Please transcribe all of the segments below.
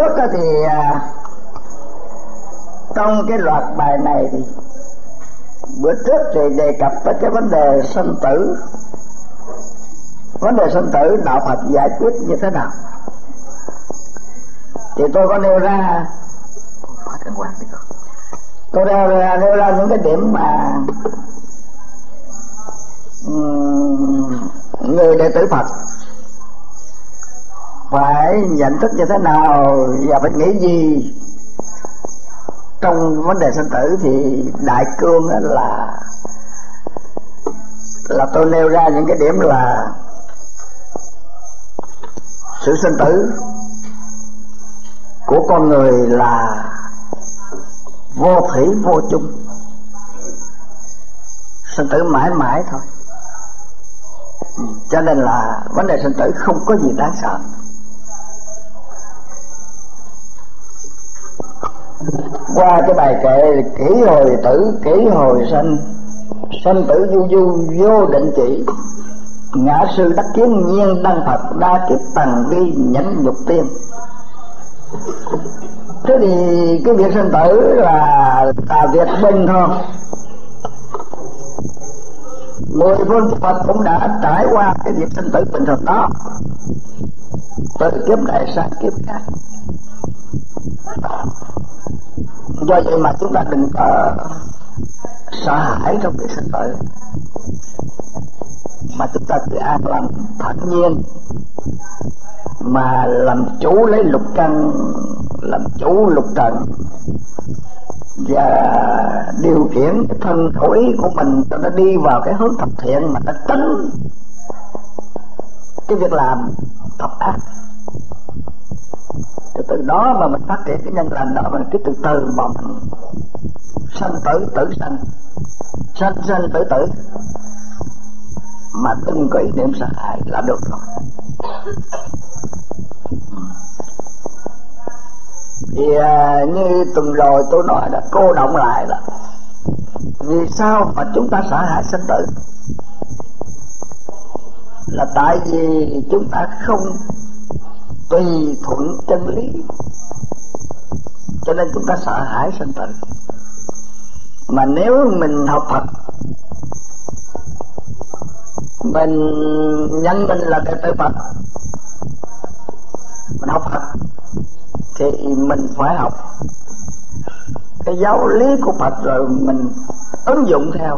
trước thì trong cái loạt bài này thì bữa trước thì đề cập tới cái vấn đề sanh tử. Vấn đề sanh tử đạo Phật giải quyết như thế nào thì tôi có nêu ra, tôi nêu ra những cái điểm mà người đệ tử Phật phải nhận thức như thế nào và phải nghĩ gì trong vấn đề sanh tử. Thì đại cương là tôi nêu ra những cái điểm là sự sanh tử của con người là vô thủy vô chung, sanh tử mãi mãi thôi, cho nên là vấn đề sanh tử không có gì đáng sợ. Qua cái bài kệ kỷ hồi tử kỷ hồi sanh, sanh tử du du vô định chỉ, ngã sư đắc kiến nhiên đăng Phật, đa kiếp tầng vi nhẫn nhục tiên. Thế thì cái việc sanh tử là việc bình thường. Mười phương Phật cũng đã trải qua cái việc sanh tử bình thường đó, từ kiếp này sang kiếp khác. Do vậy mà chúng ta đừng có sợ hãi trong việc sanh tử, mà chúng ta cứ an lành thản nhiên mà làm chủ lấy lục căn, làm chủ lục trần và điều khiển cái thân khẩu ý của mình cho nó đi vào cái hướng thập thiện, mà nó tránh cái việc làm thập ác. Từ đó mà mình phát triển cái nhân lành đó, mình cứ từ từ mà mình sanh tử tử sanh, sanh sanh tử tử, mà đừng có ý niệm sợ hãi là được rồi. Thì như tuần rồi tôi nói là cô động lại là vì sao mà chúng ta sợ hãi sanh tử, là tại vì chúng ta không tùy thuận chân lý, cho nên chúng ta sợ hãi sanh tử. Mà nếu mình học Phật, mình nhận mình là đệ tử Phật, mình học Phật thì mình phải học cái giáo lý của Phật rồi mình ứng dụng theo,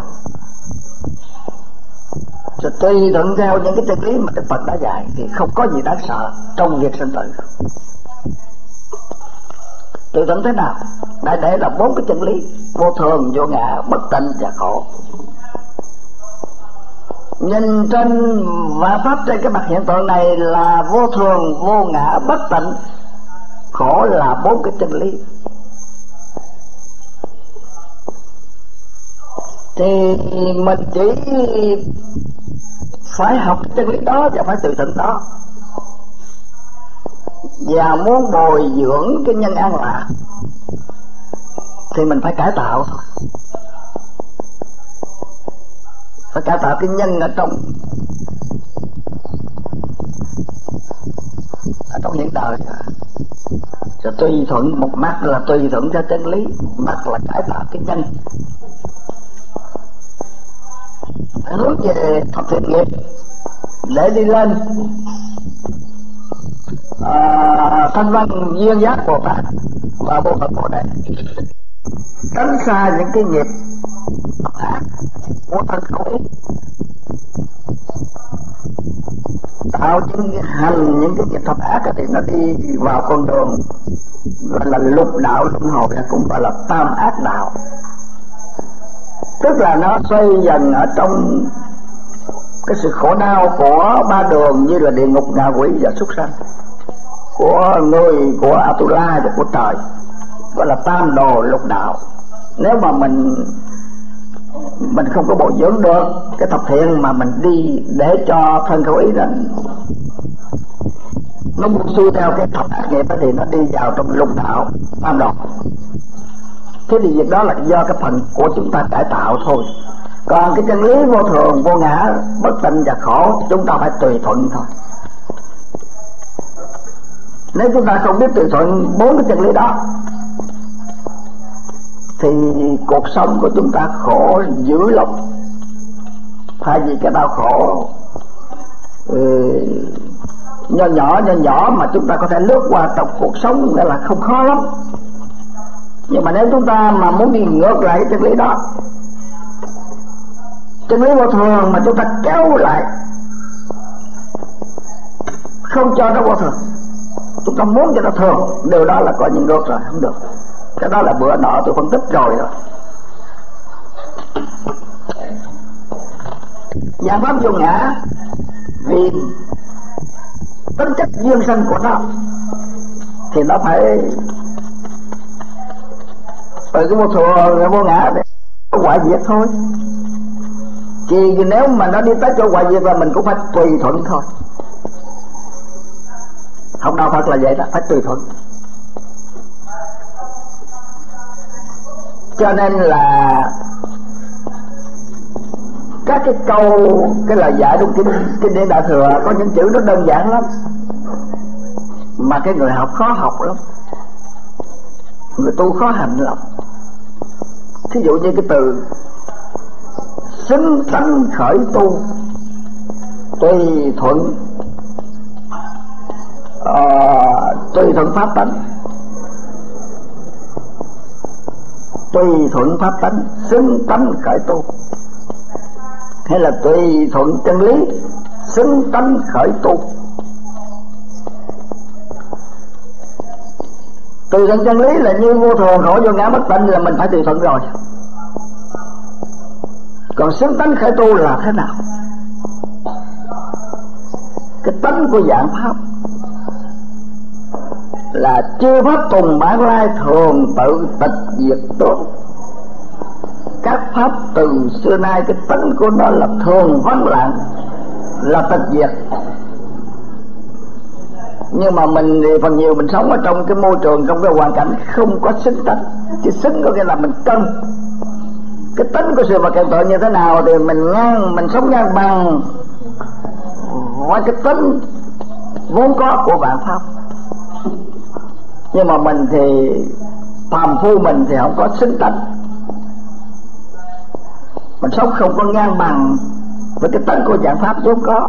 rồi tùy thuận theo những cái chân lý mà Đức Phật đã dạy, thì không có gì đáng sợ trong việc sanh tử. Tùy thuận thế nào? Đại để là 4 cái chân lý: vô thường, vô ngã, bất tịnh và khổ. Nhìn trên và pháp trên cái mặt hiện tượng này là vô thường, vô ngã, bất tịnh, khổ là 4 cái chân lý. Thì mình chỉ phải học cái chân lý đó và phải tự thuận đó, và muốn bồi dưỡng cái nhân an lạc thì mình phải cải tạo thôi, phải cải tạo cái nhân ở trong hiện đời. Rồi tùy thuận, một mặt là tùy thuận cho chân lý, mặt là cải tạo cái nhân, hướng về thập thiện nghiệp để đi lên thanh văn duyên giác Bồ Tát và Bồ Tát Bồ Đề, tránh xa những cái nghiệp ác của thân khẩu ý, tạo những hành những cái nghiệp thập ác thì nó đi vào con đường gọi là lục đạo luân hồi, cũng gọi là tam ác đạo. Tức là nó xoay dần ở trong cái sự khổ đau của 3 đường, như là địa ngục, ngạ quỷ và súc sanh, của người, của Atula và của trời, gọi là tam đồ lục đạo. Nếu mà mình không có bồi dưỡng được cái thập thiện mà mình đi để cho thân khẩu ý nó buông xuôi theo cái thập ác nghiệp thì nó đi vào trong lục đạo tam đồ. Thế thì việc đó là do cái phần của chúng ta cải tạo thôi. Còn cái chân lý vô thường, vô ngã, bất tịnh và khổ chúng ta phải tùy thuận thôi. Nếu chúng ta không biết tùy thuận 4 cái chân lý đó thì cuộc sống của chúng ta khổ dữ lắm. Thay vì cái đau khổ nhỏ nhỏ mà chúng ta có thể lướt qua trong cuộc sống, nghĩa là không khó lắm. Nhưng mà nếu chúng ta mà muốn đi ngược lại cái chân lý đó, chân lý vô thường mà chúng ta kéo lại, không cho nó vô thường, chúng ta muốn cho nó thường, điều đó là coi như ngược rồi, không được. Cái đó là bữa nọ tôi phân tích rồi. Dạng pháp vô ngã vì tính chất duyên sanh của nó thì nó phải từ cái vô thường vô ngã để hoại diệt thôi. Chỉ nếu mà nó đi tới chỗ hoại diệt là mình cũng phải tùy thuận thôi. Học đạo Phật là vậy đó, phải tùy thuận. Cho nên là các cái câu, cái lời dạy trong kinh điển Đại Thừa có những chữ nó đơn giản lắm mà cái người học khó học lắm, người tu khó hành lắm. Thí dụ như cái từ xứng tánh khởi tu, tùy thuận pháp tánh, tùy thuận pháp tánh, xứng tánh khởi tu, hay là tùy thuận chân lý, xứng tánh khởi tu. Tùy thuận chân lý là như vô thường khổ vô ngã bất tịnh là mình phải tùy thuận rồi. Còn xứng tánh khởi tu là thế nào? Cái tánh của dạng pháp là chư pháp tùng bản lai thường tự tịch diệt tốt. Các pháp từ xưa nay cái tánh của nó là thường vắng lặng, là tịch diệt. Nhưng mà mình thì phần nhiều mình sống ở trong cái môi trường, trong cái hoàn cảnh không có xứng tánh. Chứ xứng có nghĩa là mình cân. Cái tánh của sự vật hiện tượng như thế nào thì mình sống ngang bằng với cái tính vốn có của vạn pháp. Nhưng mà mình thì phàm phu, mình thì không có xứng tánh, mình sống không có ngang bằng với cái tánh của vạn pháp vốn có.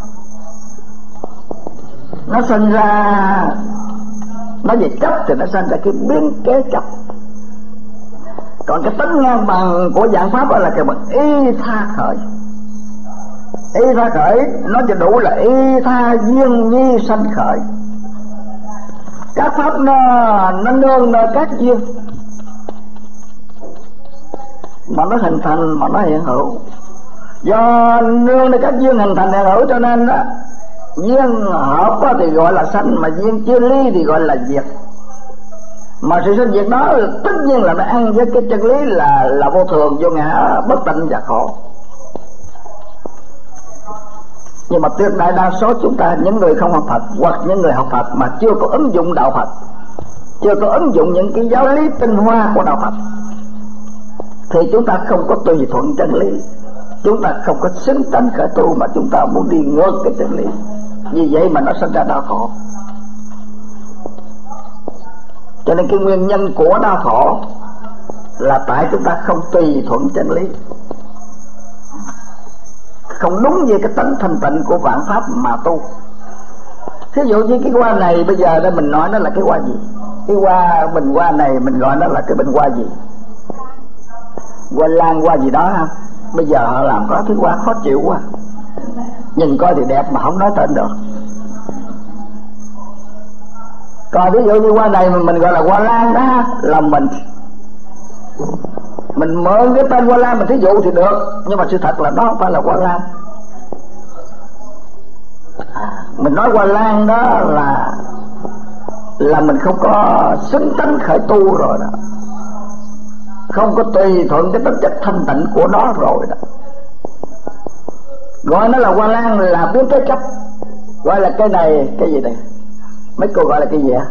Nó sinh ra, nói về chấp thì nó sinh ra cái biến kế chấp. Còn cái tính ngang bằng của vạn pháp đó là cái bằng y tha khởi. Y tha khởi nó cho đủ là y tha duyên nhi sanh khởi. Các pháp nó nương nơi các duyên mà nó hình thành, mà nó hiện hữu. Do nương nơi các duyên hình thành hiện hữu cho nên đó, duyên hợp thì gọi là sanh, mà duyên chia ly thì gọi là diệt. Mà sự sinh diệt đó tất nhiên là nó ăn với cái chân lý là vô thường, vô ngã, bất tịnh và khổ. Nhưng mà tuyệt đại đa số chúng ta, những người không học Phật hoặc những người học Phật mà chưa có ứng dụng đạo Phật, chưa có ứng dụng những cái giáo lý tinh hoa của đạo Phật, thì chúng ta không có tùy thuận chân lý, chúng ta không có xứng tánh khởi tu, mà chúng ta muốn đi ngược cái chân lý. Vì vậy mà nó sinh ra đau khổ. Cho nên cái nguyên nhân của đau khổ là tại chúng ta không tùy thuận chân lý, không đúng về cái tánh thanh tịnh của vạn pháp mà tu. Thí dụ như cái hoa này bây giờ đây mình nói nó là cái hoa gì? Cái hoa, bình hoa này mình gọi nó là cái bình hoa gì? Hoa lan, hoa gì đó ha. Bây giờ họ làm có thứ hoa khó chịu quá, nhìn coi thì đẹp mà không nói tên được. Còn ví dụ như hoa này mình gọi là hoa lan đó, là mình mượn cái tên hoa lan mình thí dụ thì được, nhưng mà sự thật là nó không phải là hoa lan. Mình nói hoa lan đó là mình không có xứng tánh khởi tu rồi đó, không có tùy thuận cái tính chất thanh tịnh của nó rồi đó. Gọi nó là hoa lan là biến cái chấp. Gọi là cái này, cái gì đây? Mấy cô gọi là cái gì ạ?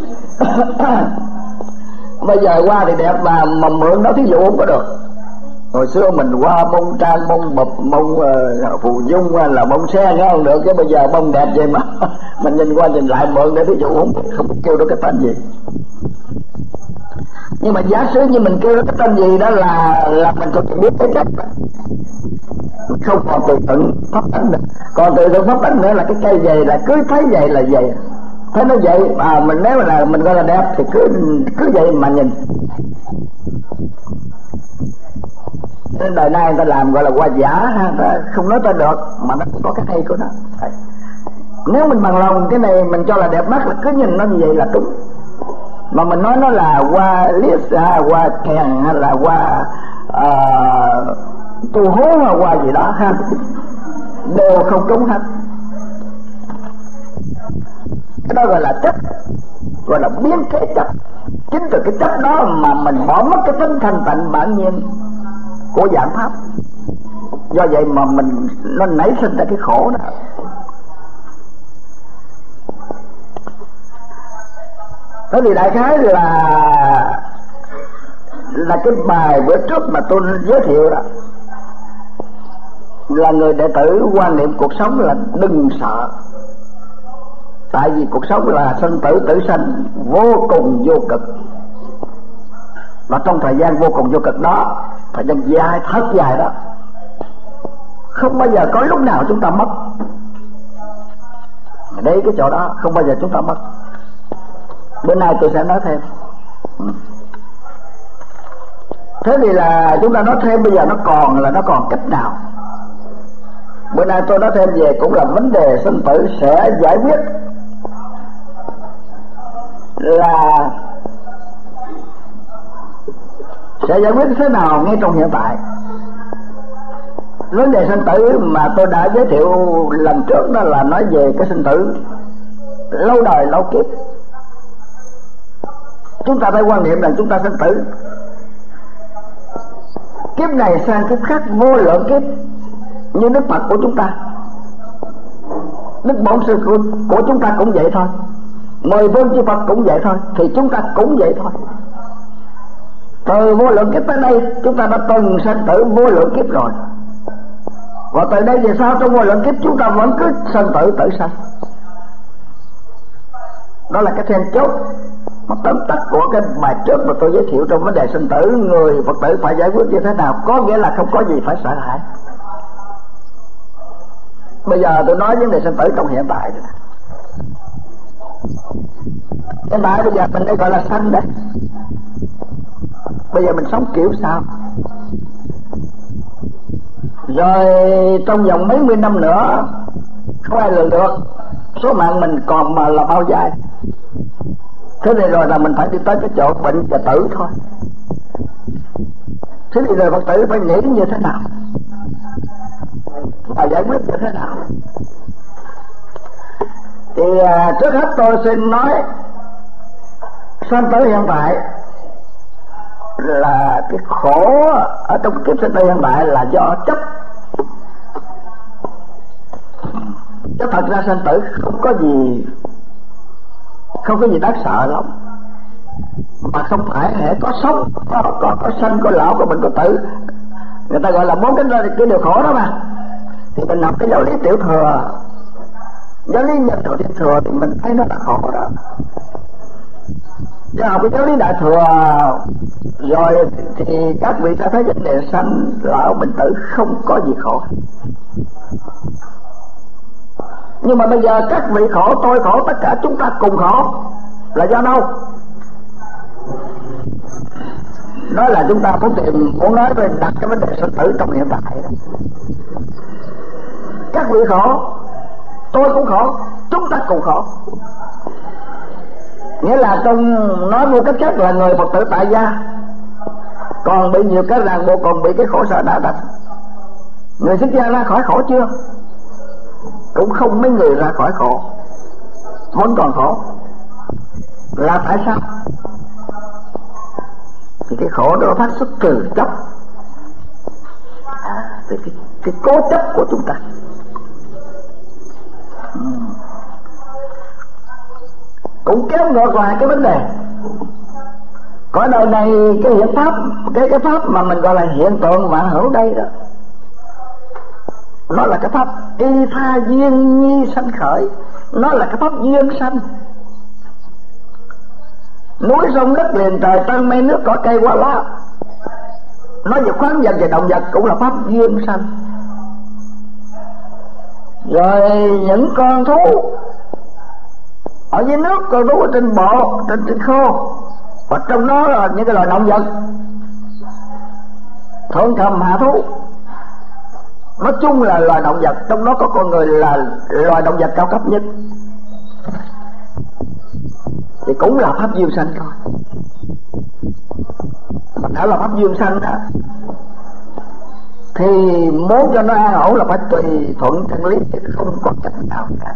Bây giờ hoa thì đẹp mà mượn nó thí dụ không có được. Hồi xưa mình qua bông trang, bông bập, bông phù dung là bông xe nghe không được, chứ bây giờ bông đẹp vậy mà mình nhìn qua nhìn lại mượn để ví dụ không kêu được cái tên gì. Nhưng mà giả sử như mình kêu được cái tên gì đó là mình có thể biết cái chất đó. Không còn tự tượng pháp tánh nữa. Còn tự tượng pháp tánh nữa là cái cây dày là cứ thấy dày là dày, thấy nó vậy mình nếu là mình gọi là đẹp thì cứ vậy mà nhìn. Nên đời nay người ta làm gọi là hoa giả, người ta không nói ta được mà nó cũng có cái hay của nó. Nếu mình bằng lòng cái này mình cho là đẹp mắt là cứ nhìn nó như vậy là đúng. Mà mình nói nó là hoa liếc, hoa kèn hay là hoa tu hú hay hoa gì đó ha, đều không đúng hết. Cái đó gọi là chất, gọi là biến cái chất. Chính từ cái chất đó mà mình bỏ mất cái tính thanh tịnh bản nhiên của dạng pháp. Do vậy mà nó nảy sinh ra cái khổ đó. Thế thì đại khái là cái bài bữa trước mà tôi giới thiệu đó, là người đệ tử quan niệm cuộc sống là đừng sợ. Tại vì cuộc sống là sinh tử tử sanh vô cùng vô cực. Và trong thời gian vô cùng vô cực đó, thời gian dài, thật dài đó, không bao giờ có lúc nào chúng ta mất. Đây cái chỗ đó không bao giờ chúng ta mất. Bữa nay tôi sẽ nói thêm. Thế thì là chúng ta nói thêm, bây giờ nó còn cách nào? Bữa nay tôi nói thêm về cũng là vấn đề sinh tử sẽ giải quyết thế nào ngay trong hiện tại. Vấn đề sinh tử mà tôi đã giới thiệu lần trước đó là nói về cái sinh tử lâu đời lâu kiếp. Chúng ta phải quan niệm là chúng ta sinh tử kiếp này sang kiếp khác vô lượng kiếp, như Đức Phật của chúng ta, Đức Bổn Sư của chúng ta cũng vậy thôi, 10 phương chư Phật cũng vậy thôi, thì chúng ta cũng vậy thôi. Từ vô lượng kiếp tới đây chúng ta đã từng sinh tử vô lượng kiếp rồi, và từ đây về sau trong vô lượng kiếp chúng ta vẫn cứ sinh tử tử sanh. Đó là cái then chốt mà tóm tắt của cái bài trước mà tôi giới thiệu trong vấn đề sinh tử. Người Phật tử phải giải quyết như thế nào? Có nghĩa là không có gì phải sợ hãi. Bây giờ tôi nói vấn đề sinh tử trong hiện tại rồi. Hiện tại bây giờ mình đây gọi là sanh đấy. Bây giờ mình sống kiểu sao? Rồi trong vòng mấy mươi năm nữa không ai lường được số mạng mình còn mà là bao dài. Thế này rồi là mình phải đi tới cái chỗ bệnh và tử thôi. Thế thì rồi Phật tử phải nghĩ như thế nào và giải quyết như thế nào? Thì trước hết tôi xin nói sanh tử hiện tại là cái khổ ở trong kiếp sinh tử hiện tại là do chấp. Chứ thật ra sanh tử không có gì đáng sợ lắm. Mà không phải hệ có sống, có sanh, có lão, có bệnh, có tử. Người ta gọi là 4 cái điều khổ đó mà. Thì mình học cái giáo lý tiểu thừa, giáo lý nhân thừa thiên thừa thì mình thấy nó là khổ đó. Chứ học cái giáo lý đại thừa rồi thì các vị sẽ thấy vấn đề sanh lão bệnh tử không có gì khổ. Nhưng mà bây giờ các vị khổ, tôi khổ, tất cả chúng ta cùng khổ là do đâu? Đó là chúng ta muốn nói về đặt cái vấn đề sinh tử trong hiện tại đó. Các vị khổ, tôi cũng khổ, chúng ta cùng khổ. Nghĩa là trong nói một cách khác là người Phật tử tại gia còn bị nhiều cái ràng buộc, còn bị cái khổ sở đã đặt. Người xuất gia ra khỏi khổ chưa? Cũng không mấy người ra khỏi khổ, vẫn còn khổ. Là tại sao? Thì cái khổ đó phát xuất từ chấp, từ cái cố chấp của chúng ta. Cũng kéo ngược lại cái vấn đề Cõi đời này cái hiện pháp, cái pháp mà mình gọi là hiện tượng vạn hữu đây đó, nó là cái pháp y tha duyên nhi sanh khởi, nó là cái pháp duyên sanh. Núi sông đất liền trời tân mây nước cỏ cây hoa lá, nói về khoáng vật và động vật cũng là pháp duyên sanh. Rồi những con thú ở dưới nước, con thú ở trên bộ, trên khô, và trong đó là những cái loài động vật thượng cầm hạ thú. Nói chung là loài động vật, trong đó có con người là loài động vật cao cấp nhất, thì cũng là pháp duyên sanh thôi. Mà đã là pháp duyên sanh đó, thì muốn cho nó an ổn là phải tùy thuận chân lý, chứ không có cách nào cả.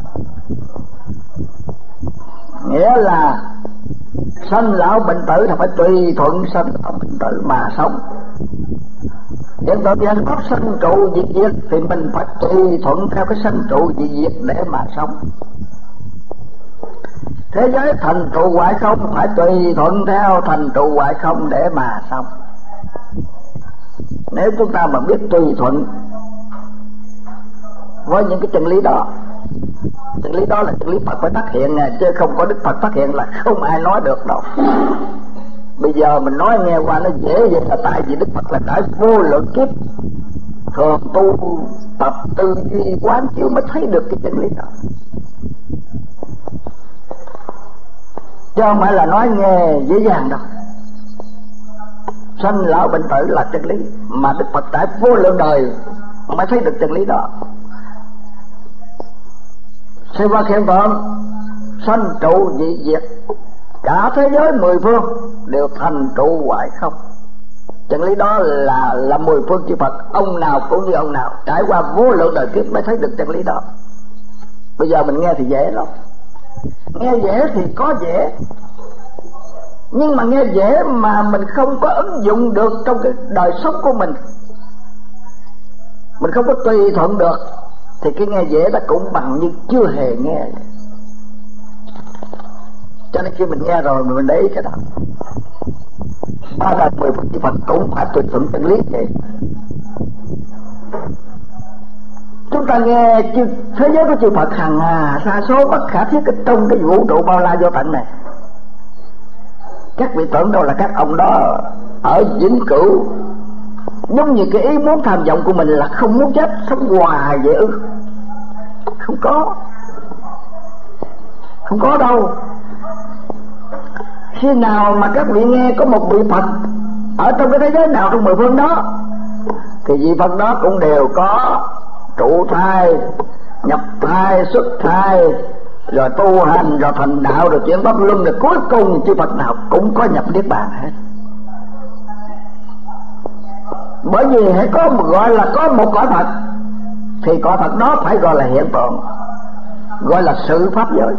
Nghĩa là sanh lão bệnh tử là phải tùy thuận sanh lão bệnh tử mà sống. Hiện tượng nhân pháp sanh trụ diệt diệt thì mình phải tùy thuận theo cái sanh trụ diệt diệt để mà sống. Thế giới thành trụ hoại không phải tùy thuận theo thành trụ hoại không để mà sống. Nếu chúng ta mà biết tùy thuận với những cái chân lý đó, chân lý đó là chân lý Phật phải phát hiện nè, chứ không có Đức Phật phát hiện là không ai nói được đâu. Bây giờ mình nói nghe qua nó dễ vậy là tại vì Đức Phật là đã vô lượng kiếp thường tu tập tư duy quán chiếu mới thấy được cái chân lý đó, chứ không phải là nói nghe dễ dàng đâu. Sanh lão bệnh tử là chân lý mà Đức Phật trải vô lượng đời mới thấy được chân lý đó. Sinh vật hiện tượng sanh trụ dị diệt, cả thế giới mười phương đều thành trụ hoại không. Chân lý đó là mười phương chư Phật, ông nào cũng như ông nào, trải qua vô lượng đời kiếp mới thấy được chân lý đó. Bây giờ mình nghe thì dễ lắm, nghe dễ thì có dễ, nhưng mà nghe dễ mà mình không có ứng dụng được trong cái đời sống của mình không có tùy thuận được, thì cái nghe dễ đó cũng bằng như chưa hề nghe. Cho nên khi mình nghe rồi mình để ý cái đó. Ba đời mười phương chư Phật cũng phải tùy thuận chân lý vậy. Chúng ta nghe thế giới của chư Phật hằng hà sa số bất khả thiết trong cái vũ trụ bao la vô tận này. Các vị tưởng đâu là các ông đó ở vĩnh cửu, giống như cái ý muốn tham vọng của mình là không muốn chết, sống hoài vậy ư? Không có đâu. Khi nào mà các vị nghe có một vị Phật ở trong cái thế giới nào trong mười phương đó, thì vị Phật đó cũng đều có trụ thai, nhập thai, xuất thai, rồi tu hành, rồi thành đạo, rồi chuyển pháp luân, rồi cuối cùng chư Phật nào cũng có nhập niết bàn hết. Bởi vì hãy có một gọi là có một cõi Phật, thì cõi Phật đó phải gọi là hiện tượng, gọi là sự pháp giới.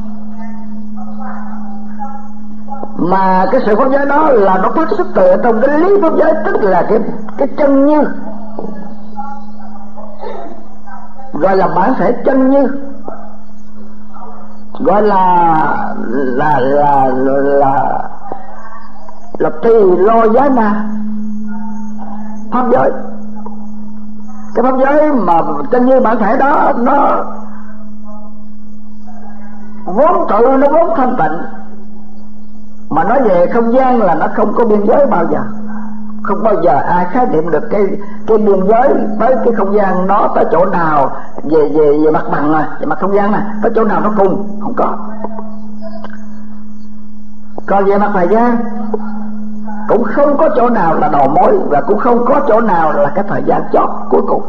Mà cái sự pháp giới đó là nó phát xuất từ trong cái lý pháp giới, tức là cái chân như, gọi là bản thể chân như, gọi là tỳ lô giá na pháp giới. Cái pháp giới mà chân như bản thể đó nó vốn tự nó vốn thanh tịnh, mà nói về không gian là nó không có biên giới bao giờ. Không bao giờ ai khái niệm được cái biên giới tới cái không gian đó tới chỗ nào, về mặt bằng này, về mặt không gian này, tới chỗ nào nó cùng, không có. Còn về mặt thời gian cũng không có chỗ nào là đầu mối, và cũng không có chỗ nào là cái thời gian chót cuối cùng.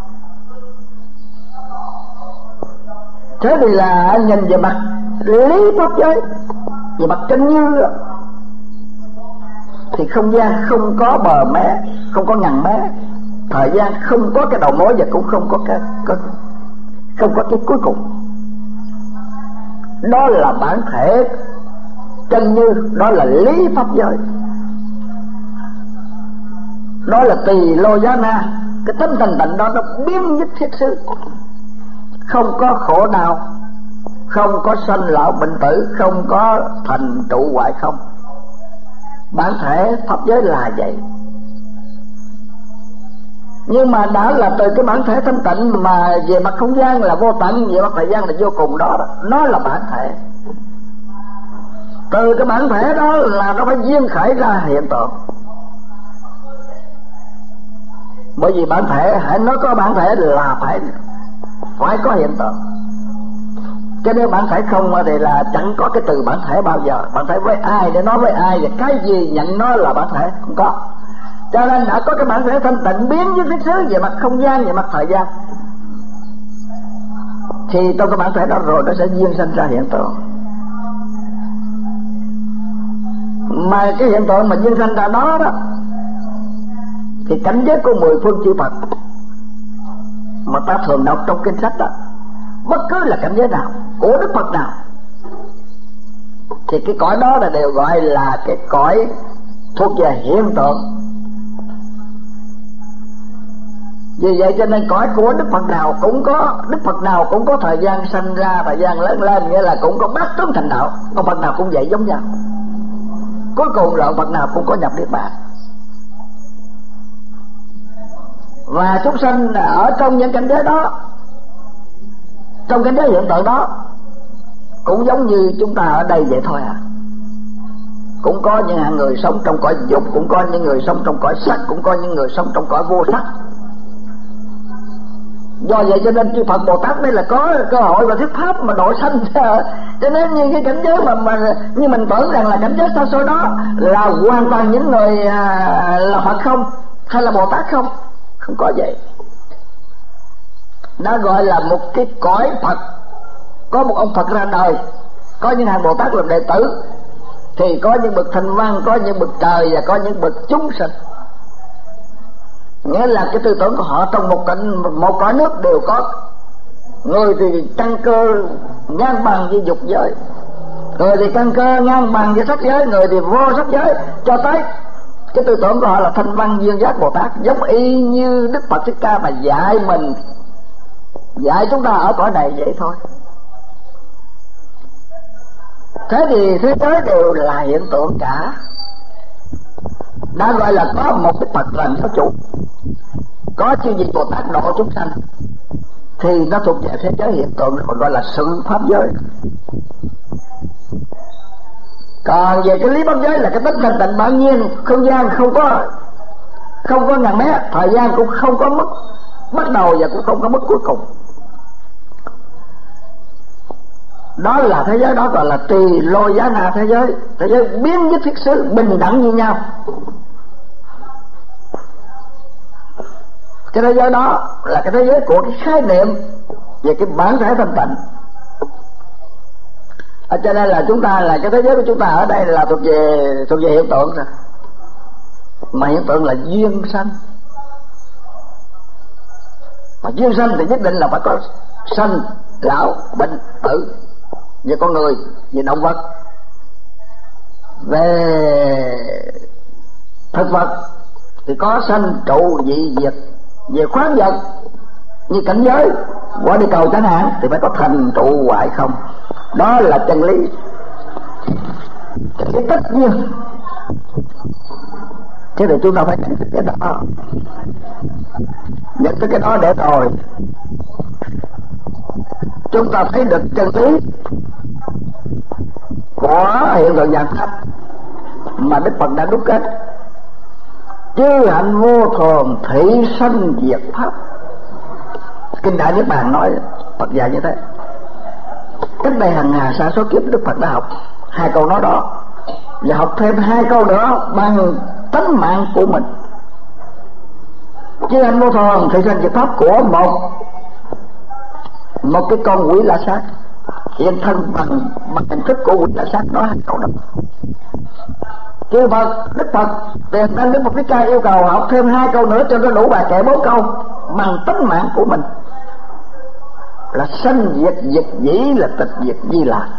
Thế thì là nhìn về mặt lý pháp giới, về mặt chân như, thì không gian không có bờ mé, không có ngần mé, thời gian không có cái đầu mối, và cũng không có cái cuối cùng. Đó là bản thể chân như, đó là lý pháp giới, đó là tỳ lô giá na. Cái tánh thanh tịnh đó nó biến nhất thiết xứ, không có khổ đau, không có sanh lão bệnh tử, không có thành trụ hoại không. bản thể pháp giới là vậy. Nhưng mà đã là từ cái bản thể thanh tịnh mà về mặt không gian là vô tận, về mặt thời gian là vô cùng đó, nó là bản thể. Từ cái bản thể đó là nó phải duyên khởi ra hiện tượng. Bởi vì bản thể, hãy nói có bản thể là phải có hiện tượng. Cho nên bản thể không thì là chẳng có cái từ bản thể bao giờ. Bản thể với ai, để nói với ai, và cái gì nhận nó là bản thể, không có. Cho nên đã có cái bản thể thanh tịnh biến với thiết xứ về mặt không gian, về mặt thời gian, thì trong cái bản thể đó rồi nó sẽ duyên sinh ra hiện tượng. Mà cái hiện tượng mà duyên sinh ra đó đó thì cảnh giới của 10 phương chư Phật mà ta thường đọc trong kinh sách đó, bất cứ là cảnh giới nào của Đức Phật nào thì cái cõi đó là đều gọi là cái cõi thuộc về hiện tượng. Vì vậy cho nên cõi của Đức Phật nào cũng có, Đức Phật nào cũng có thời gian sanh ra, thời gian lớn lên, nghĩa là cũng có bát tướng thành đạo. Ông Phật nào cũng vậy giống nhau, cuối cùng là ông Phật nào cũng có nhập niết bàn. Và chúng sanh ở trong những cảnh giới đó, trong cảnh giới hiện tượng đó, cũng giống như chúng ta ở đây vậy thôi à. Cũng có những hạng người sống trong cõi dục, cũng có những người sống trong cõi sắc, cũng có những người sống trong cõi vô sắc. Do vậy cho nên chư Phật Bồ Tát đây là có cơ hội và thuyết pháp mà độ sanh. Cho nên như cái cảnh giới mà như mình tưởng rằng là cảnh giới xa xôi đó là hoàn toàn những người là Phật không, hay là Bồ Tát không, không có vậy. Nó gọi là một cái cõi Phật, có một ông Phật ra đời, có những hàng Bồ Tát làm đệ tử, thì có những bậc thanh văn, có những bậc trời và có những bậc chúng sinh. Nghĩa là cái tư tưởng của họ trong một cõi nước đều có. Người thì căn cơ ngang bằng với dục giới, người thì căn cơ ngang bằng với sắc giới, người thì vô sắc giới, cho tới cái tư tưởng của họ là thanh văn duyên giác Bồ Tát, giống y như Đức Phật Thích Ca mà dạy mình, dạy chúng ta ở cõi này vậy thôi. Thế thì thế giới đều là hiện tượng cả. Đã gọi là có một cái Phật làm giáo chủ, có chư vị Bồ Tát độ chúng sanh, thì nó thuộc về thế giới hiện tượng, còn gọi là sự pháp giới. Còn về cái lý pháp giới là cái tính thanh tịnh bản nhiên, không gian không có ngàn mét, thời gian cũng không có mức bắt đầu và cũng không có mức cuối cùng. Đó là thế giới đó gọi là tùy lô giá na thế giới, thế giới biến với thiết xứ bình đẳng như nhau. Cái thế giới đó là cái thế giới của cái khái niệm về cái bản thể thanh tịnh. Cho nên là chúng ta là cái thế giới của chúng ta ở đây là thuộc về hiện tượng rồi. Mà hiện tượng là duyên sanh. Mà duyên sanh thì nhất định là phải có sanh, lão, bệnh, tử. Về con người, về động vật. Về thực vật thì có sanh, trụ, dị, diệt. Về khoáng vật như cảnh giới quả địa cầu chẳng hạn thì phải có thành trụ hoại không. Đó là chân lý tất nhiên. Thế thì chúng ta phải nhận thức cái đó, nhận thức cái đó để rồi chúng ta thấy được chân lý của hiện tượng dạng pháp mà Đức Phật đã đúc kết. Chư hạnh vô thường thị sanh diệt pháp. Kinh Đại Niết Bàn nói Phật dạy như thế. Cách đây hàng ngàn sa số kiếp Đức Phật đã học hai câu nói đó, và học thêm hai câu nữa bằng tánh mạng của mình. Chư hạnh vô thường thị sanh diệt pháp của một cái con quỷ lạ sát hiện thân bằng hình thức của quỷ lạ sát, nói hai câu đó. Chư Phật, Đức Phật tiền thân Đức Phật Thích Ca yêu cầu học thêm hai câu nữa cho nó đủ bài kệ 4 câu bằng tính mạng của mình, là sanh diệt diệt dĩ là tịch diệt di lạc.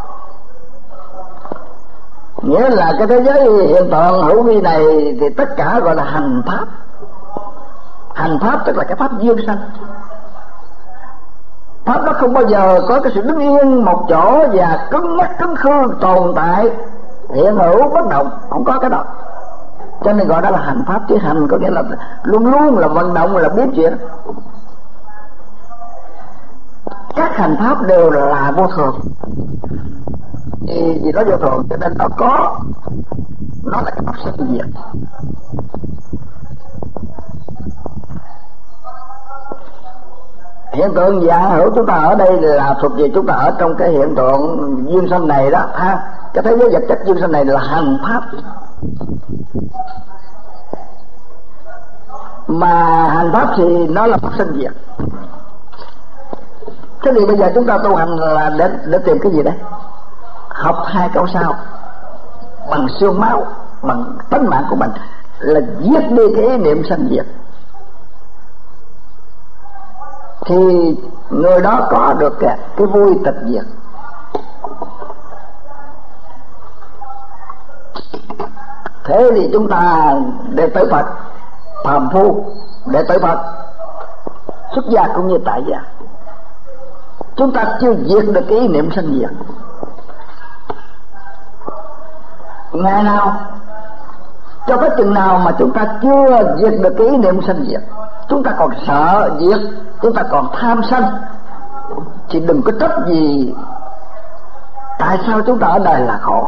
Nghĩa là cái thế giới hiện tượng hữu vi này thì tất cả gọi là hành pháp. Hành pháp tức là cái pháp duyên sanh. Pháp đó không bao giờ có cái sự đứng yên một chỗ và cứng nhắc cứng khư tồn tại hiện hữu bất động, không có cái đó. Cho nên gọi đó là hành pháp. Chứ hành có nghĩa là luôn luôn là vận động, là biết chuyện. Các hành pháp đều là vô thường. Vì nó vô thường cho nên nó có, nó là cái pháp sinh diệt. Hiện tượng dạng hữu chúng ta ở đây là thuộc về chúng ta ở trong cái hiện tượng duyên sanh này đó ha. Cái thế giới vật chất duyên sanh này là hành pháp. Mà hành pháp thì nó là pháp sinh diệt. Thế thì bây giờ chúng ta tu hành là để tìm cái gì đấy? Học hai câu sau bằng xương máu, bằng tánh mạng của mình, là giết đi cái ý niệm sanh diệt, thì người đó có được cái vui tịch diệt. Thế thì chúng ta đệ tử Phật, phàm phu đệ tử Phật, xuất gia cũng như tại gia, chúng ta chưa diệt được cái ý niệm sanh diệt. Ngày nào cho tới chừng nào mà chúng ta chưa diệt được cái ý niệm sanh diệt, chúng ta còn sợ diệt, chúng ta còn tham sân, thì đừng có trách gì tại sao chúng ta ở đời là khổ.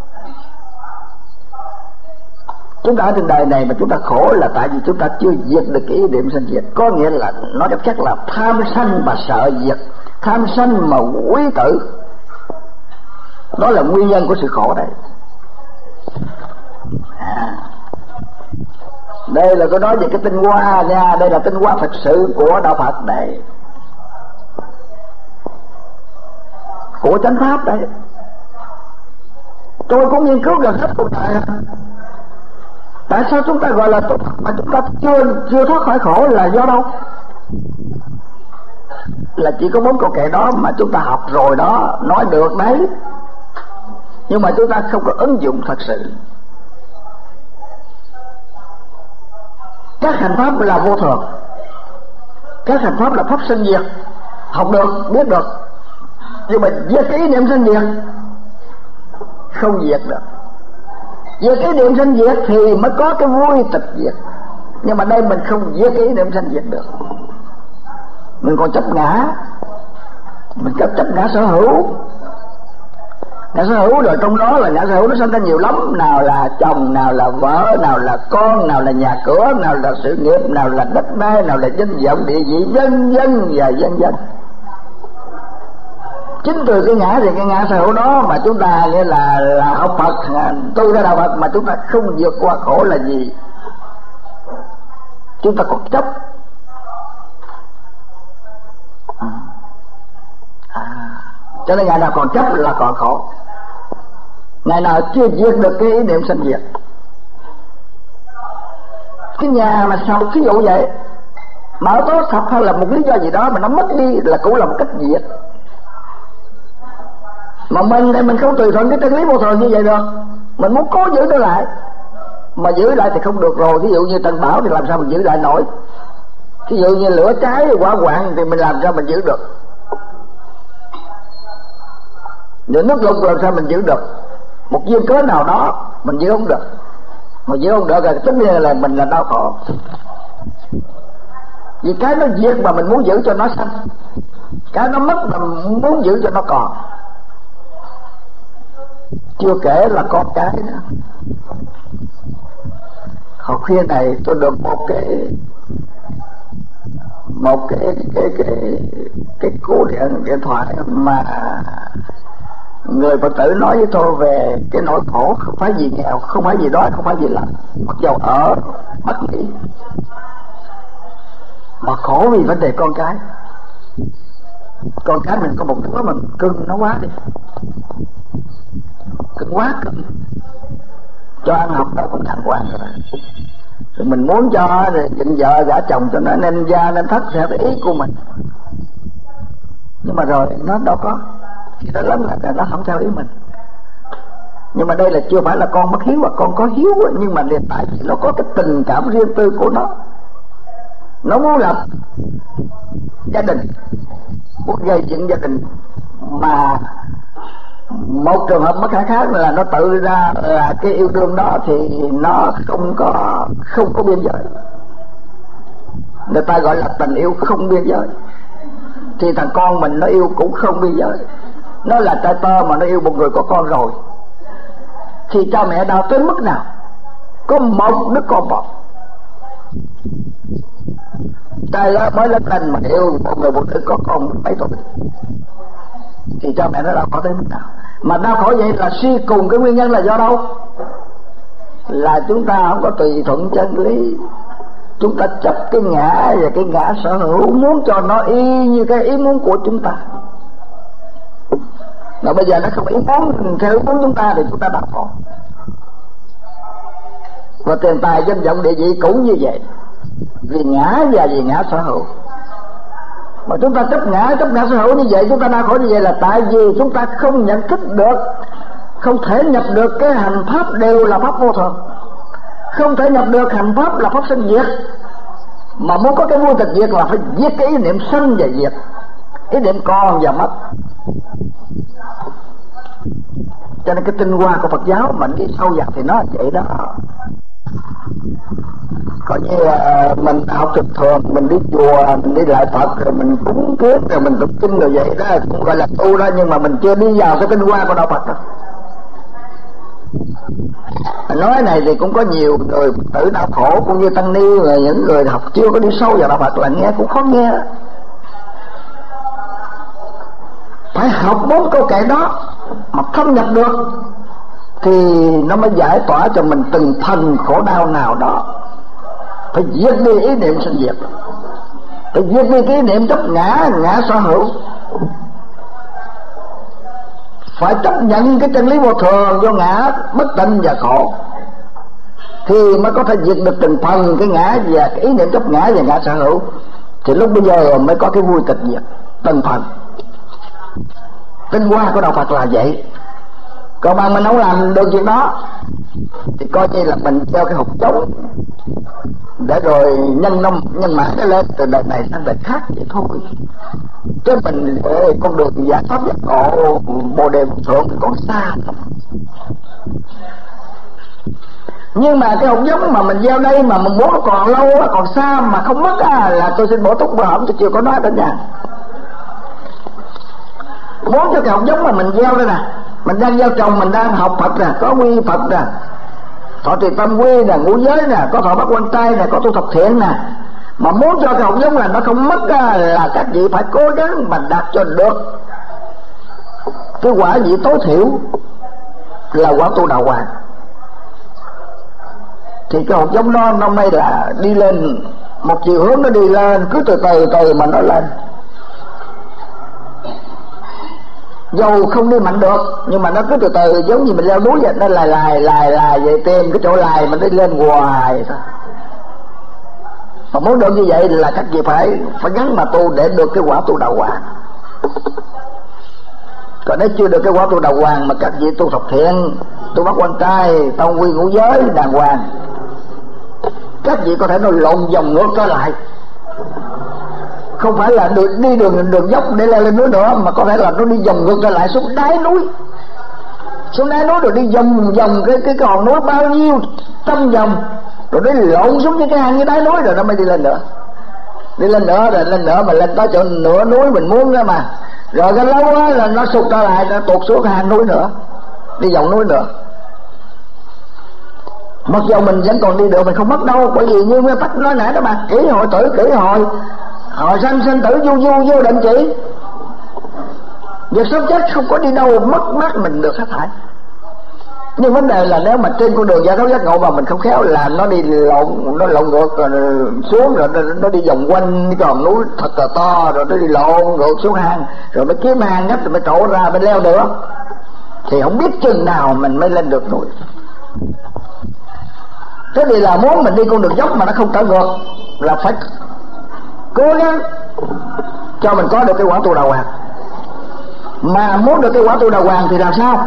Chúng ta ở trên đời này mà chúng ta khổ là tại vì chúng ta chưa diệt được cái ý niệm sanh diệt. Có nghĩa là nói cách khác là tham sân và sợ diệt, tham sân mà quý tử, đó là nguyên nhân của sự khổ đây. Đây là có nói về cái tinh hoa nha, đây là tinh hoa thật sự của đạo Phật này, của chánh pháp đây. Tôi cũng nghiên cứu gần hết cuộc đời. Tại sao chúng ta gọi là tu mà chúng ta chưa thoát khỏi khổ là do đâu? Là chỉ có 4 câu kệ đó mà chúng ta học rồi đó, nói được đấy, nhưng mà chúng ta không có ứng dụng thật sự. Các hành pháp là vô thường, các hành pháp là pháp sinh diệt, học được, biết được, nhưng mà diệt cái ý niệm sinh diệt không diệt được. Diệt cái ý niệm sinh diệt thì mới có cái vui tịch diệt. Nhưng mà đây mình không diệt cái ý niệm sinh diệt được, mình còn chấp ngã, mình chấp ngã sở hữu. Ngã sở hữu rồi trong đó là ngã sở hữu nó sinh ra nhiều lắm. Nào là chồng, nào là vợ, nào là con, nào là nhà cửa, nào là sự nghiệp, nào là đất đai, nào là danh vọng địa vị, vân vân và vân vân. Chính từ cái ngã thì cái ngã sở hữu đó mà chúng ta nghĩa là học Phật, tu ra đạo Phật mà chúng ta không vượt qua khổ là gì? Chúng ta còn chấp. Cho nên ngày nào còn chấp là còn khổ. Ngày nào chưa diệt được cái ý niệm sanh diệt. Cái nhà mà sau ví dụ vậy mà nó tốt thật hay là một lý do gì đó mà nó mất đi là cũng là một cách diệt. Mà mình không tùy thuận cái chân lý vô thường như vậy được, mình muốn cố giữ nó lại, mà giữ lại thì không được rồi. Ví dụ như Trần Bảo thì làm sao mình giữ lại nổi? Ví dụ như lửa cháy hỏa hoạn thì mình làm sao mình giữ được? Để nước lụt làm sao mình giữ được? Một duyên cớ nào đó mình giữ không được, mà giữ không được rồi tất nhiên là mình là đau khổ. Vì cái nó diệt mà mình muốn giữ cho nó sanh, cái nó mất mà muốn giữ cho nó còn. Chưa kể là con cái nữa. Hồi khuya này tôi được một cái cú điện thoại mà người Phật tử nói với tôi về cái nỗi khổ không phải gì nghèo, không phải gì đói, không phải gì lạnh, mặc dầu ở Bắc Mỹ, mà khổ vì vấn đề con cái. Con cái mình có một đứa mình cưng nó quá đi, cưng quá cưng, cho ăn học đó cũng đàng hoàng rồi. Rồi mình muốn cho dựng vợ gả chồng cho nó nên gia nên thất theo cái ý của mình, nhưng mà rồi nó đâu có, khi nó lớn là nó không theo ý mình. Nhưng mà đây là chưa phải là con bất hiếu, con có hiếu, nhưng mà hiện tại nó có cái tình cảm riêng tư của nó muốn lập gia đình, muốn gây dựng gia đình, mà Một trường hợp bất khả kháng là nó tự ra là cái yêu đương đó thì nó không có biên giới. Người ta gọi là tình yêu không biên giới. Thì thằng con mình nó yêu cũng không biên giới. Nó là trai tơ mà nó yêu một người có con rồi, thì cha mẹ đau tới mức nào? Có một đứa con một, trai mới lớn lên mà yêu một người phụ nữ có con mấy tuổi, thì cha mẹ nó đau khổ tới mức nào? Mà đau khổ vậy là suy cùng cái nguyên nhân là do đâu? Là chúng ta không có tùy thuận chân lý. Chúng ta chấp cái ngã và cái ngã sở hữu, muốn cho nó y như cái ý muốn của chúng ta. Mà bây giờ nó không ý muốn theo ý muốn chúng ta thì chúng ta đau khổ. Và tiền tài danh vọng địa vị cũng như vậy, vì ngã và vì ngã sở hữu. Mà chúng ta chấp ngã sở hữu như vậy, chúng ta đau khổ như vậy là tại vì chúng ta không nhận thức được, không thể nhập được cái hành pháp đều là pháp vô thường, không thể nhập được hành pháp là pháp sinh diệt. Mà muốn có cái vô tịch diệt là phải giết cái ý niệm sanh và diệt, ý niệm còn và mất. Cho nên cái tinh hoa của Phật giáo mình đi sâu vào thì nó vậy đó. Coi như mình học trực thường, mình đi chùa, mình đi lại Phật, rồi mình cúng kiến, rồi mình tụng kinh rồi vậy đó, cũng gọi là tu đó, nhưng mà mình chưa đi vào cái tinh hoa của đạo Phật đó. Nói này thì cũng có nhiều người tự đau khổ, cũng như tăng ni và những người học chưa có đi sâu vào đạo Phật là nghe cũng khó nghe đó. Phải học 4 câu kệ đó mà thâm nhập được thì nó mới giải tỏa cho mình từng phần khổ đau nào đó. Phải giết đi ý niệm sinh diệt, phải giết đi cái ý niệm chấp ngã sở hữu, phải chấp nhận cái chân lý vô thường do ngã bất tịnh và khổ, thì mới có thể diệt được từng phần cái ngã và cái ý niệm chấp ngã và ngã sở hữu. Thì lúc bây giờ mới có cái vui tịch diệt từng phần. Tinh hoa của đạo Phật là vậy. Còn mà mình không làm được việc đó thì coi như là mình treo cái hột trống để rồi nhân mã cái lên từ đời này sang đời khác vậy thôi. Chứ mình con đường giải thoát giác ngộ Bồ Đề Vô Thượng thì còn xa lắm. Nhưng mà cái hột giống mà mình gieo đây mà mình muốn nó còn lâu, còn xa mà không mất là tôi xin bổ túc vào hổng, tôi chưa có nói đến nhà. Muốn cho cái hột giống mà mình gieo đây nè, mình đang gieo trồng, mình đang học Phật nè, có quy Phật nè, thọ trì tâm quy nè, ngũ giới nè, có thọ bát quan trai nè, có tu thập thiện nè. Mà muốn cho cái hột giống là nó không mất là các vị phải cố gắng mà đạt cho được cái quả vị tối thiểu là quả tu đào hoàng. Thì cái hột giống nó mới là đi lên một chiều hướng, nó đi lên cứ từ từ mà nó lên. Dầu không đi mạnh được nhưng mà nó cứ từ từ, giống như mình leo núi vậy, nó lài vậy, tìm cái chỗ lài mình đi lên hoài thôi. Mà muốn được như vậy là các vị phải gắn mà tu để được cái quả tu đào hoàng. Còn nếu chưa được cái quả tu đào hoàng mà các vị tu thập thiện, tu bát quan trai, tông quy ngũ giới đàng hoàng, các vị có thể nó lộn vòng ngược trở lại. Không phải là đi đường dốc để leo lên núi nữa, mà có thể là nó đi vòng ngược trở lại xuống đáy núi. Xuống đáy núi rồi đi vòng cái hòn núi bao nhiêu trăm vòng, rồi đi lộn xuống cái hang như đáy núi, rồi nó mới đi lên nữa. Đi lên nữa rồi lên nữa, mà lên tới chỗ nửa núi mình muốn đó mà. Rồi cái lâu á là nó sụt trở lại, nó tụt xuống hang núi nữa, đi vòng núi nữa. Mặc dù mình vẫn còn đi được, mình không mất đâu, bởi vì như Nguyên Tắc nói nãy đó mà, kỷ hội tử kỷ hội, hồi sanh tử vô định chỉ. Việc sống chết không có đi đâu mất mát mình được hết thảy. Nhưng vấn đề là nếu mà trên con đường giải thoát giác ngộ mà mình không khéo là nó đi lộn ngược rồi xuống, rồi nó đi vòng quanh cái hòn núi thật là to, rồi nó đi lộn ngược xuống hang, rồi mới kiếm hang ngách rồi mới trổ ra mới leo nữa, thì không biết chừng nào mình mới lên được núi. Thế thì là muốn mình đi con đường dốc mà nó không trở ngược là phải cố gắng cho mình có được cái quả tu đào hoàng. Mà muốn được cái quả tu đào hoàng thì làm sao?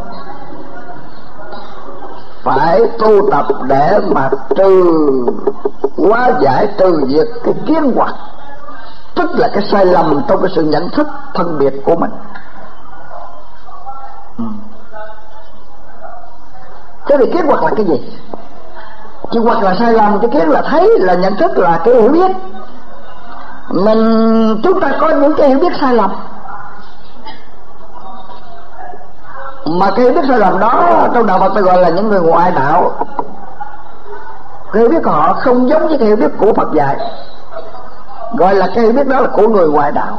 Phải tu tập để mà hóa giải trừ diệt cái kiến hoặc, tức là cái sai lầm trong cái sự nhận thức phân biệt của mình. Thế thì kiến hoặc là cái gì? Chứ hoặc là sai lầm, chứ kiến là thấy, là nhận thức, là cái hiểu biết. Chúng ta có những cái hiểu biết sai lầm, mà cái hiểu biết sai lầm đó trong đạo Phật ta gọi là những người ngoại đạo. Cái hiểu biết của họ không giống với cái hiểu biết của Phật dạy, gọi là cái hiểu biết đó là của người ngoại đạo.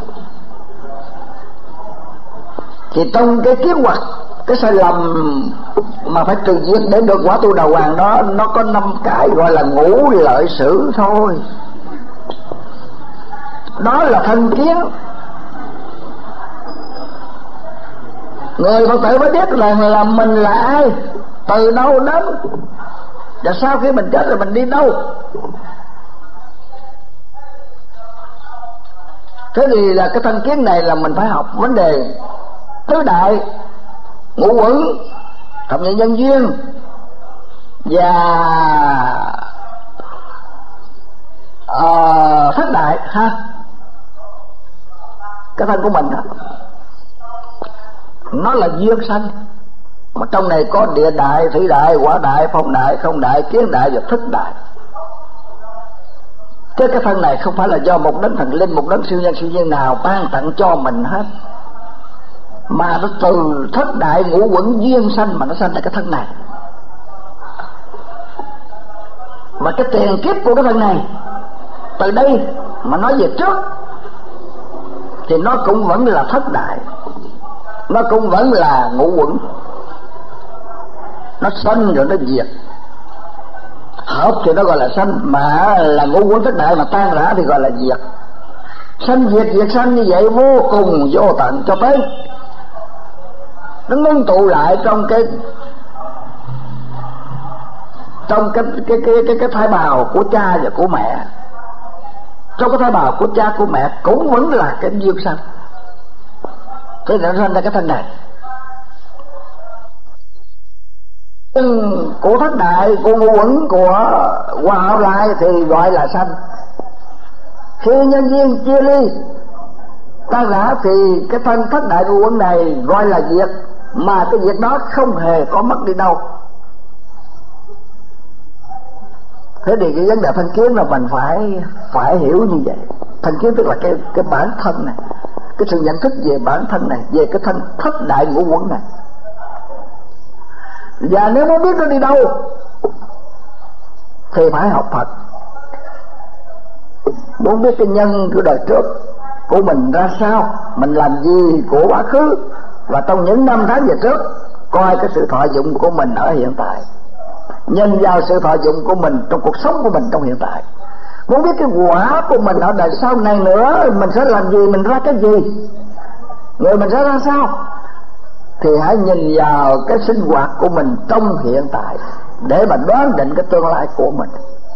Thì trong cái kiến hoặc, cái sai lầm mà phải trừ diệt để được quả tu đà hoàng đó, nó có 5 cái gọi là ngũ lợi sử thôi. Đó là thân kiến. Người Phật tử mới biết là mình là ai, từ đâu đến, và sau khi mình chết rồi mình đi đâu. Thế thì là cái thân kiến này là mình phải học vấn đề tứ đại, ngũ uẩn, thập nhị nhân duyên và thất đại ha. Cái thân của mình đó, nó là duyên sanh, mà trong này có địa đại, thủy đại, hỏa đại, phong đại, không đại, kiến đại và thức đại. Chứ cái thân này không phải là do một đấng thần linh, một đấng siêu nhân siêu nhiên nào ban tặng cho mình hết, mà nó từ thất đại ngũ uẩn duyên sanh mà nó sanh ra cái thân này. Và cái tiền kiếp của cái thân này từ đây mà nói về trước thì nó cũng vẫn là thất đại, nó cũng vẫn là ngũ uẩn. Nó sanh rồi nó diệt, hợp thì nó gọi là sanh, mà là ngũ uẩn thất đại mà tan rã thì gọi là diệt. Sanh diệt, diệt sanh như vậy vô cùng vô tận, cho tới nó ngưng tụ lại trong cái thai bào của cha và của mẹ. Trong cái thai bào của cha của mẹ cũng vẫn là cái duyên sanh. Thế nên sanh ra cái thân này. Của thất đại, của ngũ uẩn, của hòa hợp lại thì gọi là sanh. Khi nhân duyên chia ly tan rã thì cái thân thất đại ngũ uẩn này gọi là diệt, mà cái diệt đó không hề có mất đi đâu. Thế thì cái vấn đề thân kiến là mình phải hiểu như vậy. Thân kiến tức là cái bản thân này, cái sự nhận thức về bản thân này, về cái thân thất đại ngũ uẩn này. Và nếu muốn biết nó đi đâu thì phải học Phật. Muốn biết cái nhân của đời trước của mình ra sao, mình làm gì của quá khứ, và trong những năm tháng về trước, coi cái sự thọ dụng của mình ở hiện tại, nhìn vào sự thọ dụng của mình trong cuộc sống của mình trong hiện tại. Muốn biết cái quả của mình ở đời sau này nữa, mình sẽ làm gì, mình ra cái gì, người mình sẽ ra sao, thì hãy nhìn vào cái sinh hoạt của mình trong hiện tại để mà đoán định cái tương lai của mình.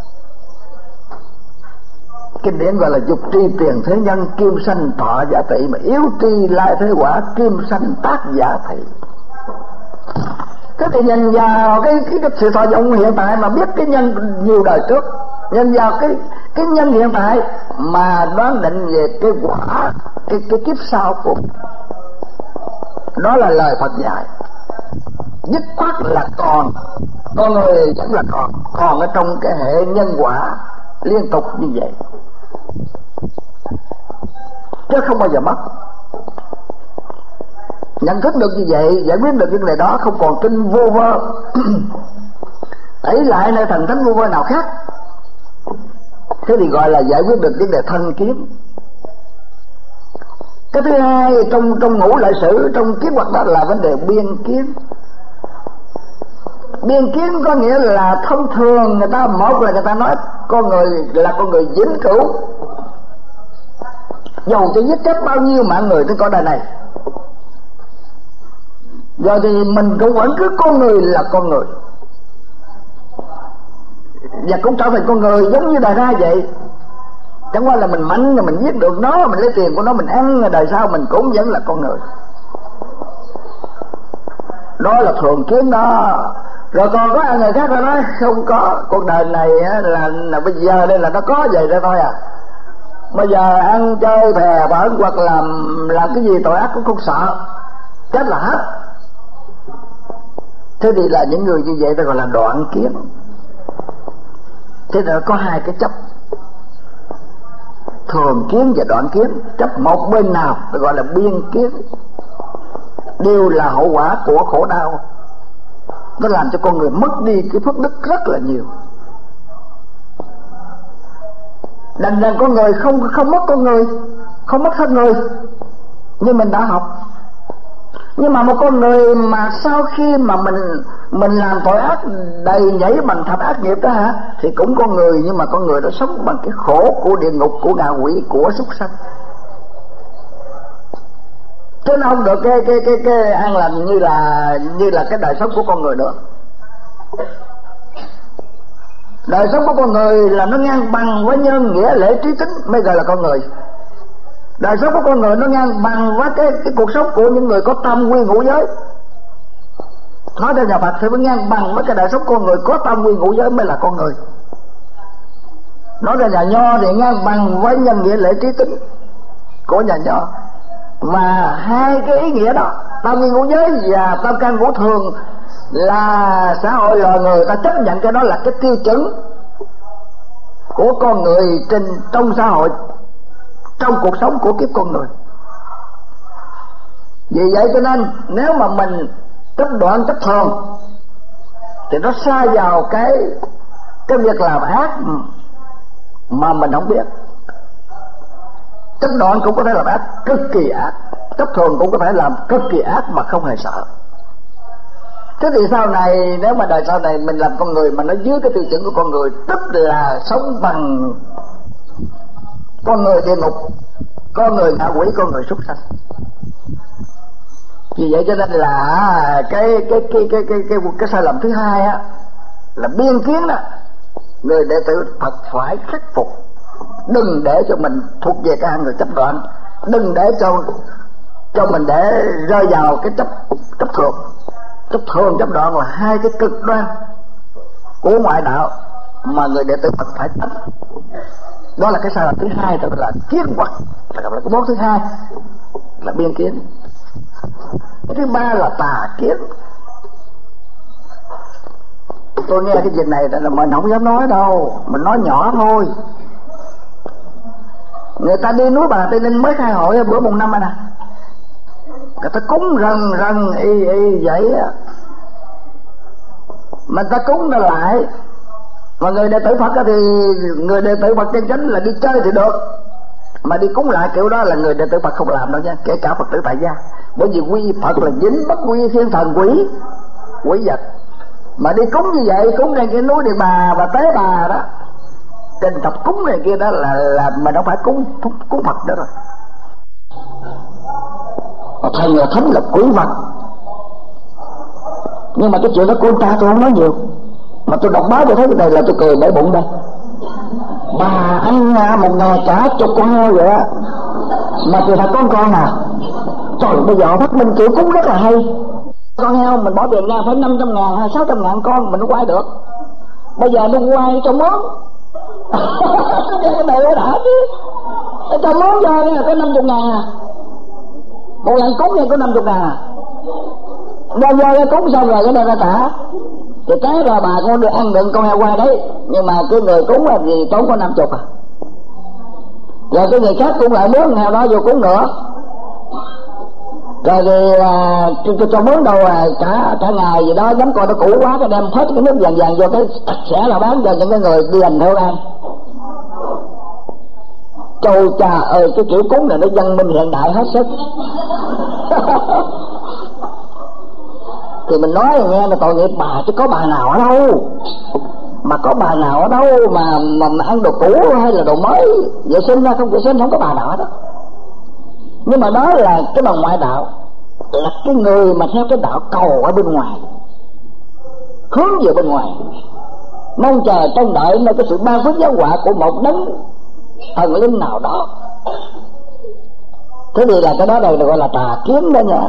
Kinh điển gọi là dục tri tiền thế nhân, kim sanh thọ giả thị, mà yếu tri lai thế quả, kim sanh tác giả thị. Thế thì nhìn vào cái sự thọ dụng hiện tại mà biết cái nhân nhiều đời trước, nhìn vào cái nhân hiện tại mà đoán định về cái quả cái kiếp sau của mình. Đó là lời Phật dạy. Dứt khoát là còn con người vẫn là còn ở trong cái hệ nhân quả liên tục như vậy, chứ không bao giờ mất. Nhận thức được như vậy, giải quyết được vấn đề đó, không còn tin vô vơ ấy lại nơi thần thánh vô vơ nào khác. Thế thì gọi là giải quyết được vấn đề thân kiến. Cái thứ hai trong ngũ lợi sử, trong kiến hoặc đó là vấn đề biên kiến. Biên kiến có nghĩa là thông thường người ta, một là người ta nói con người là con người vĩnh cửu, dầu cho giết chết bao nhiêu mạng người trên cõi đời này, rồi thì mình cũng vẫn cứ con người là con người, và cũng trở thành con người giống như đời ra vậy. Chẳng qua là mình mạnh rồi mình giết được nó, mình lấy tiền của nó mình ăn, đời sau mình cũng vẫn là con người. Đó là thường kiến đó. Rồi còn có người khác là nói không có, cuộc đời này là bây giờ đây là nó có vậy đó thôi à. Bây giờ ăn chơi phè bỡn hoặc làm cái gì tội ác cũng không sợ, chết là hết. Thế thì là những người như vậy ta gọi là đoạn kiến. Thế là có hai cái chấp, thường kiến và đoạn kiến. Chấp một bên nào ta gọi là biên kiến, đều là hậu quả của khổ đau. Nó làm cho con người mất đi cái phước đức rất là nhiều. Đành rằng con người không mất con người, không mất thân người như mình đã học. Nhưng mà một con người mà sau khi mà mình làm tội ác đầy nhảy bằng thập ác nghiệp đó hả, thì cũng con người, nhưng mà con người đó sống bằng cái khổ của địa ngục, của ngạ quỷ, của súc sanh. Chứ nó không được cái an lành như là cái đời sống của con người nữa. Đời sống của con người là nó ngang bằng với nhân nghĩa lễ trí tính mới gọi là con người. Đời sống của con người nó ngang bằng với cái cuộc sống của những người có tâm quy ngũ giới. Nói theo nhà Phật thì mới ngang bằng với cái đời sống con người có tâm quy ngũ giới mới là con người. Nói theo nhà Nho thì ngang bằng với nhân nghĩa lễ trí tính của nhà Nho. Và hai cái ý nghĩa đó, tam quy ngũ giới và tam căn ngũ thường, là xã hội loài người ta chấp nhận cái đó là cái tiêu chuẩn của con người trong xã hội, trong cuộc sống của kiếp con người. Vì vậy cho nên nếu mà mình chấp đoạn chấp thường thì nó sa vào cái việc làm ác mà mình không biết. Chấp đoạn cũng có thể làm ác cực kỳ ác, chấp thường cũng có thể làm cực kỳ ác mà không hề sợ. Thế thì sau này nếu mà đời sau này mình làm con người mà nó dưới cái tiêu chuẩn của con người, tức là sống bằng con người địa ngục, con người ngạ quỷ, con người súc sanh. Vì vậy cho nên là cái sai lầm thứ hai á là biên kiến đó. Người đệ tử Phật phải khắc phục, đừng để cho mình thuộc về cái hạng người chấp đoạn, đừng để cho mình để rơi vào cái chấp thường. Chấp thường, chấp đoạn là hai cái cực đoan của ngoại đạo mà người đệ tử Phật phải tránh. Đó là cái sai lầm thứ hai, tức là kiến hoặc, là cái mốt thứ hai là biên kiến. Cái thứ ba là tà kiến. Tôi nghe cái việc này là mình không dám nói đâu, mình nói nhỏ thôi. Người ta đi núi Bà Tây Ninh mới khai hội bữa mùng 5 nè, người ta cúng rần y vậy á, mà ta cúng nó lại. Mà người đệ tử Phật thì người đệ tử Phật chân chánh là đi chơi thì được, mà đi cúng lại kiểu đó là người đệ tử Phật không làm đâu nha, kể cả Phật tử tại gia. Bởi vì quy Phật là dính bất quy thiên thần quỷ vật. Mà đi cúng như vậy, cúng trên cái núi Điện Bà và Tế Bà đó, trên tập cúng này kia đó là mình không phải cúng Phật nữa rồi. Thầy là thánh là quỷ vật. Nhưng mà cái chuyện đó của ta tôi không nói nhiều, mà tôi đọc báo tôi thấy cái này là tôi cười bể bụng đây. Bà ăn 1.000 cả chục con heo vậy á, mà thì thật con à. Trời, bây giờ phát minh kiểu cúng rất là hay. Con heo mình bỏ tiền ra phải 500.000 hay 600.000 con mình nó quay được. Bây giờ nó quay cho món cái này nó đã chứ, cho món ra là có 50.000 à. Một lần cúng thì có 50.000 à. Đem ra cúng xong rồi cái này ra trả. Thì cái rồi bà con được ăn được con heo quay đấy, nhưng mà cái người cúng là gì tốn có 50 à. Rồi cái người khác cũng lại mướn heo đó vô cúng nữa. Rồi thì cho mướn đâu cả ngày gì đó, giống coi nó cũ quá, cái đem hết cái nước vàng vô cái sẽ là bán cho những cái người đi hành theo ăn. Châu cha ơi, cái kiểu cúng này nó văn minh hiện đại hết sức. Thì mình nói nghe là tội nghiệp bà, chứ có bà nào ở đâu, mà có bà nào ở đâu mà ăn đồ cũ hay là đồ mới, vệ sinh ra không vệ sinh, không có bà nào ở đó. Nhưng mà đó là cái bằng ngoại đạo, là cái người mà theo cái đạo cầu ở bên ngoài, hướng về bên ngoài, mong chờ trông đợi nơi cái sự ban phước giáo quả của một đấng thần linh nào đó. Thế thì là cái đó đây là gọi là tà kiến đó nha.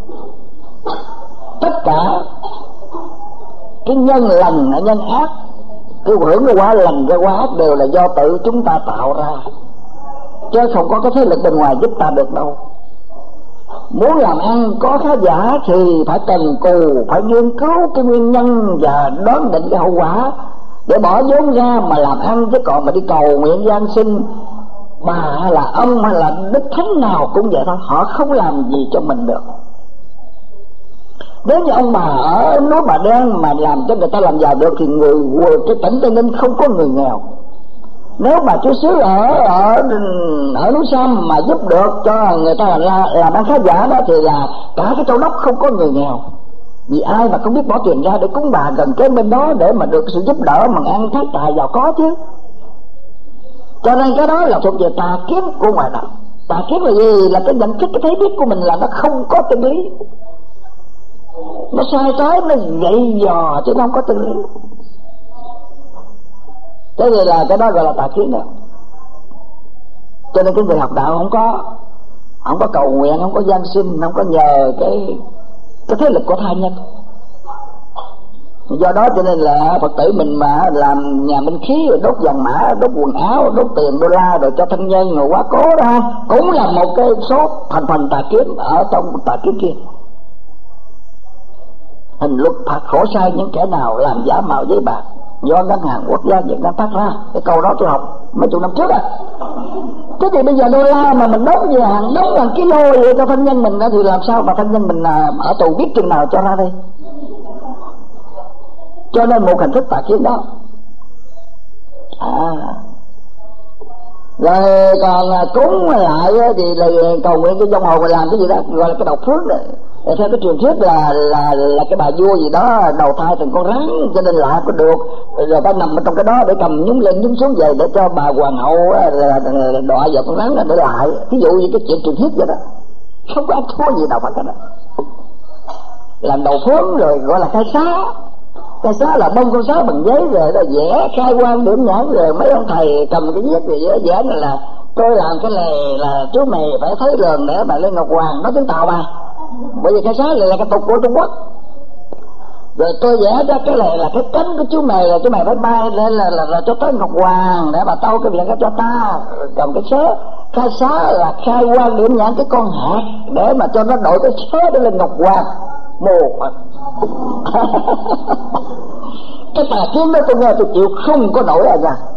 Tất cả cái nhân lành nhân ác, cái hưởng cái quả lành cái quả ác đều là do tự chúng ta tạo ra, chứ không có cái thế lực bên ngoài giúp ta được đâu. Muốn làm ăn có khá giả thì phải cần cù, phải nghiên cứu cái nguyên nhân và đoán định cái hậu quả để bỏ vốn ra mà làm ăn. Chứ còn mà đi cầu nguyện gian sinh, bà hay là ông hay là đức thánh nào cũng vậy thôi, họ không làm gì cho mình được. Nếu như ông bà ở núi Bà Đen mà làm cho người ta làm giàu được thì cái tỉnh Tây Ninh không có người nghèo. Nếu mà chú xứ ở núi Sam mà giúp được cho người ta làm ăn khá giả đó thì là cả cái Châu Đốc không có người nghèo. Vì ai mà không biết bỏ tiền ra để cúng bà gần cái bên đó để mà được sự giúp đỡ mà ăn phát tài giàu có chứ. Cho nên cái đó là thuộc về tà kiến của ngoài đạo. Tà kiến là gì? Là cái nhận thức, cái thấy biết của mình là nó không có chân lý, nó sai trái, nó gậy dò chứ không có chân lý. Thế thì là cái đó gọi là tà kiến đó. Cho nên cái người học đạo không có cầu nguyện, không có gian sinh, không có nhờ cái thế lực của thai nhân. Do đó cho nên là Phật tử mình mà làm nhà minh khí, rồi đốt vàng mã, đốt quần áo, đốt tiền đô la rồi cho thân nhân rồi quá cố đó, cũng là một cái số thành phần tà kiến ở trong tà kiến kia. Hình luật phạt khổ sai những kẻ nào làm giả mạo giấy bạc do ngân hàng quốc gia Việt Nam phát ra. Cái câu đó tôi học mấy chục năm trước à. Thế thì bây giờ đô la mà mình đốt về hàng kilo vậy cho thân nhân mình đó, thì làm sao mà thân nhân mình ở tù biết chừng nào cho ra đây. Cho nên một hình thức tà kiến đó. Rồi còn cúng lại thì là cầu nguyện cái vong hồn mà làm cái gì đó gọi là cái độc phước đó. Theo cái truyền thuyết là cái bà vua gì đó đầu thai thành con rắn, cho nên lại có được, rồi phải nằm ở trong cái đó để cầm nhúng lên nhúng xuống về để cho bà hoàng hậu là đọa vào con rắn để lại. Ví dụ như cái chuyện truyền thuyết vậy đó, không có ăn thua gì đâu phải cái đó. Làm đầu phước rồi gọi là khai xá. Khai xá là bông con sáo bằng giấy rồi là vẽ khai quang điểm nhãn, rồi mấy ông thầy cầm cái viết rồi vẽ là tôi làm cái này là chú mày phải thấy lờn để mà lên ngọc hoàng, nói tiếng Tàu mà. Bởi vì khai xá là cái tục của Trung Quốc. Rồi tôi vẽ ra cái này là cái cánh của chú mày, là chú mày phải bay lên là cho tới ngọc hoàng để mà tâu cái việc đó cho ta. Rồi cầm cái sớ. Khai xá là khai quang điểm nhãn cái con hạt để mà cho nó đổi cái sớ để lên ngọc hoàng. Mồ Phật. Cái tà kiến đó tôi nghe tôi chịu không có nổi à nha.